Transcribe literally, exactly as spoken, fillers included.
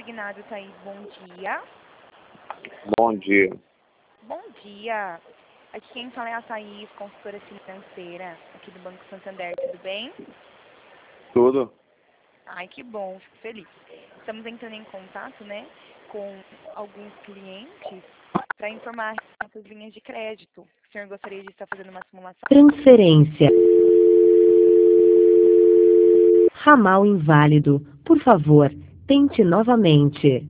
Ignado Thaís, bom dia. Bom dia. Bom dia. Aqui quem fala é a Thaís, consultora financeira aqui do Banco Santander, tudo bem? Tudo? Ai, que bom, fico feliz. Estamos entrando em contato, né, com alguns clientes para informar nossas linhas de crédito. O senhor gostaria de estar fazendo uma simulação? Transferência. Ramal inválido. Por favor, tente novamente.